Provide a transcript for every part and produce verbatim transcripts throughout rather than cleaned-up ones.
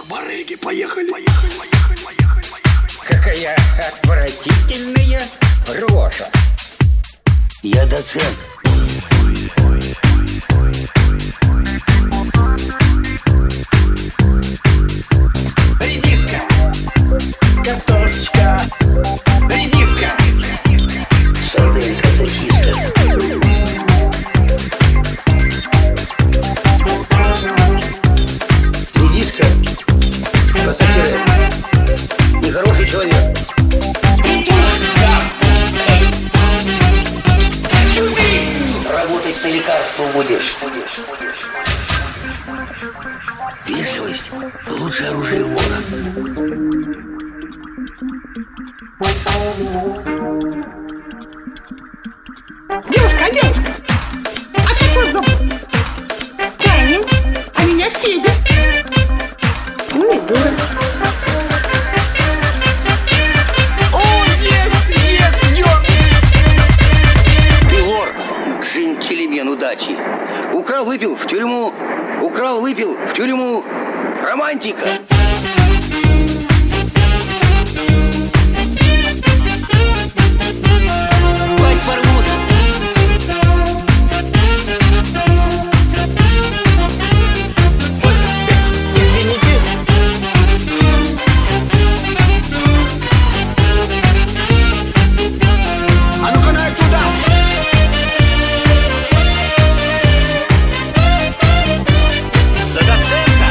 барыги, поехали, поехали, поехали, поехали, поехали. Какая отвратительная рожа. Я доцент. Редиска, картошечка, редиска, Сарделька, сосиска. Редиска, пассатижи, нехороший человек. Работать на лекарство будешь. Вежливость – лучшее оружие вора. Девушка, девушка, а как вас зовут? Таня, а меня Федя. Ну и дура. О, есть, есть, ёп! Ты вор, джентльмен удачи. Украл, выпил, в тюрьму. Украл, выпил, в тюрьму. Романтика. Вас порвут. Извините. А ну-ка на отсюда! За доцента!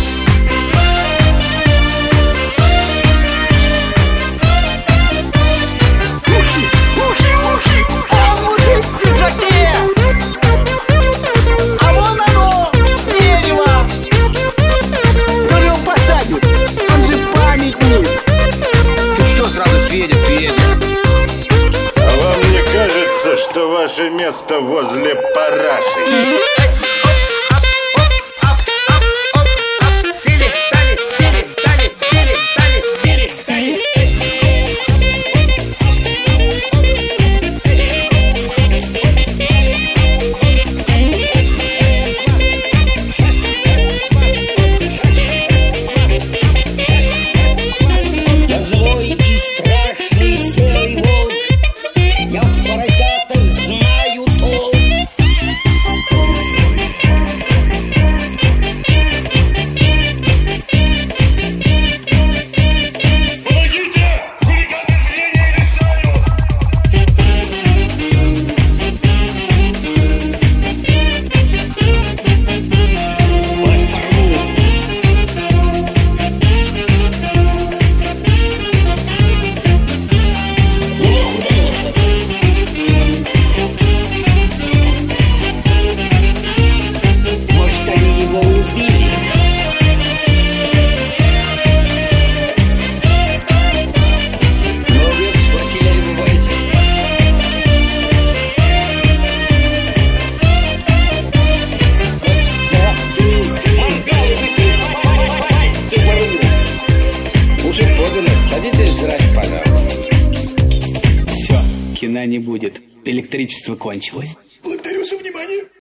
Ухи, ухи, ухи! А мужик в пиджаке! А вон оно, дерево! Ну его посадят, он же памятник! Чуть что сразу Федя, Федя! А вам не кажется, что ваше место возле параши? Сели, стали, сели, стали, сели, стали, сели, стали. Я злой и страшный серый волк. Я в поросятах знаю толк. Помогите! Хулиганы зрения лишают! Вас порву. Может, они его убили? Молодец, Василий, не бывайте. Уже подано. Садитесь жрать, пожалуйста. Все, кино не будет. Электричество кончилось.